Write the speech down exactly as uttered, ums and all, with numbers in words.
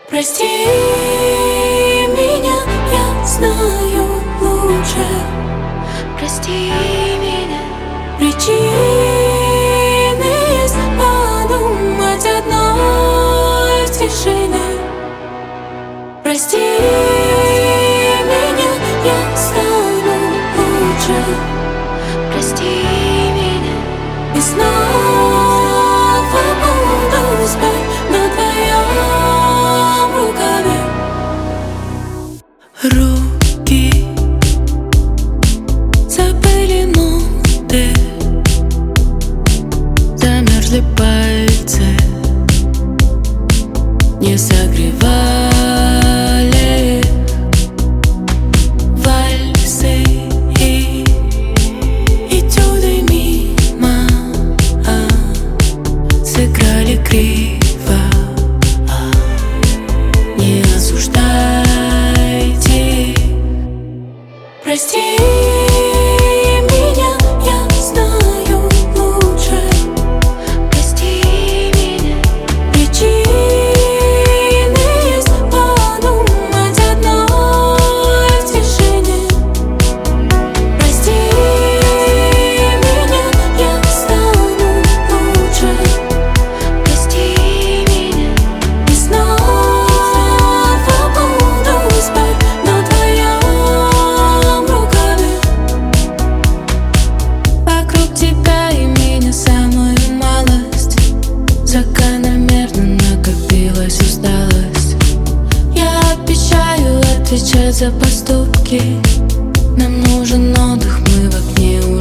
Прости меня, я знаю лучше. Прости меня. Причины есть подумать одной в тишине. Прости меня, я стану лучше. Прости меня. И снова буду спать на твоем рукаве. Руки запыленуты, замерзли пальцы, не согревали вальсы и этюды мимо сыграли криво. Не осуждайте. Прости меня, я знаю лучше. Прости меня. Причины есть подумать одной в тишине. Прости меня, я стану лучше. Прости меня. И снова буду спать на твоем рукаве. Вокруг тебя и меня самую малость, закономерно накопилась усталость. Я обещаю отвечать за поступки. Нам нужен отдых, мы в окне